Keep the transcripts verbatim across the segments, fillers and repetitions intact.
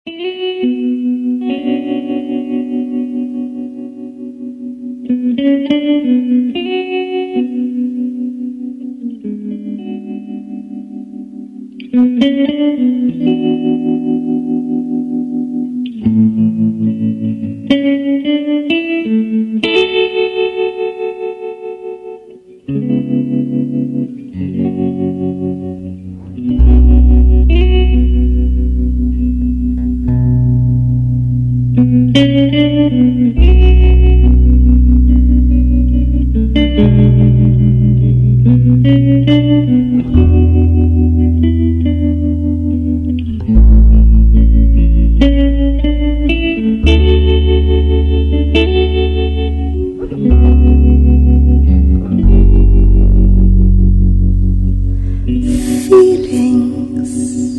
Feelings,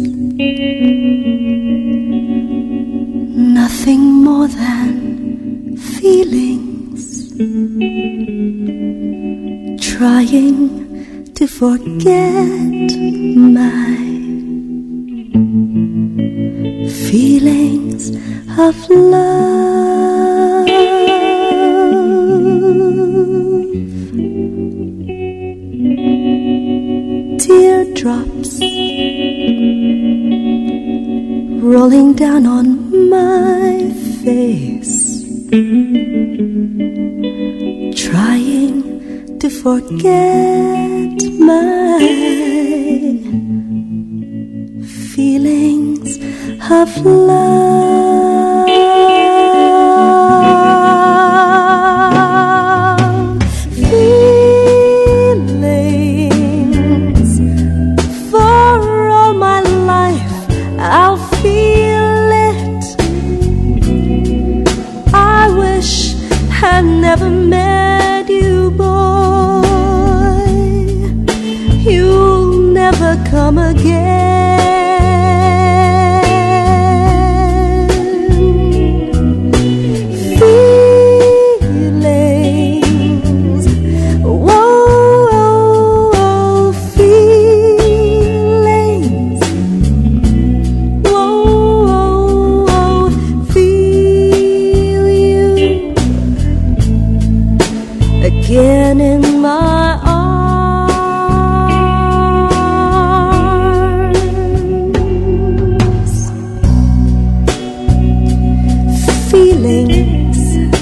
nothing more than feelings, trying to forget my feelings of love. Teardrops rolling down on my face, trying to forget my feelings of love. Feelings, for all my life I'll feel it. I wish I never met you, boy. You'll never come again. Feelings, whoa, whoa, feelings, whoa, whoa, whoa, feel you again in my arms. Feelings,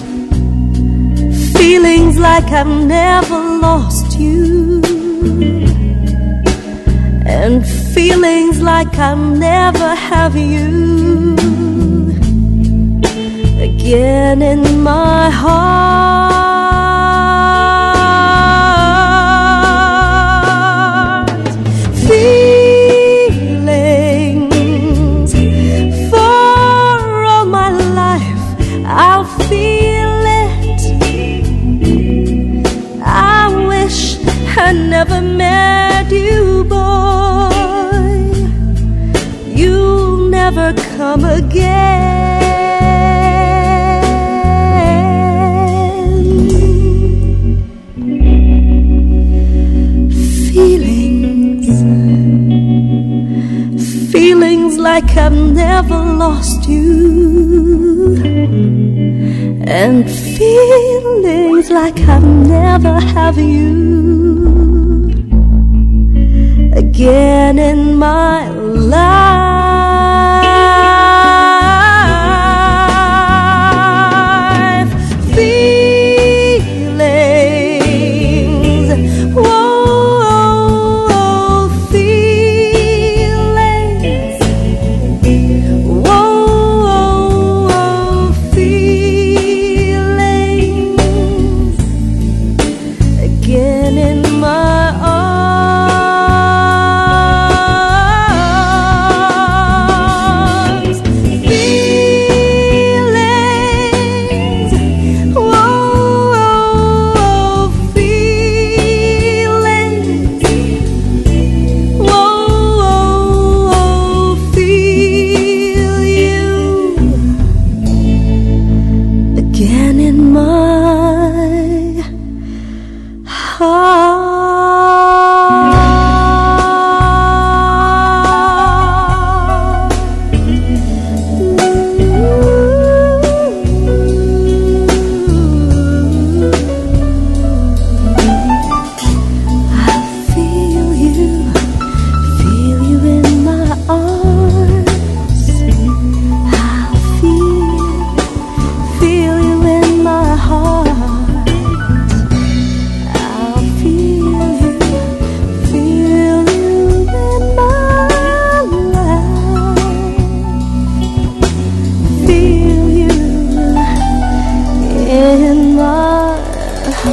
feelings like I've never lost you, and feelings like I'll never have you again in my heart. Feelings, for all my life I'll feel it. I wish I never met you, boy. You'll never come again. Feelings, feelings like I've never lost you, and feelings like I'll never have you again in my life. Feelings, whoa, feelings, whoa, feelings again in my arms.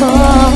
before.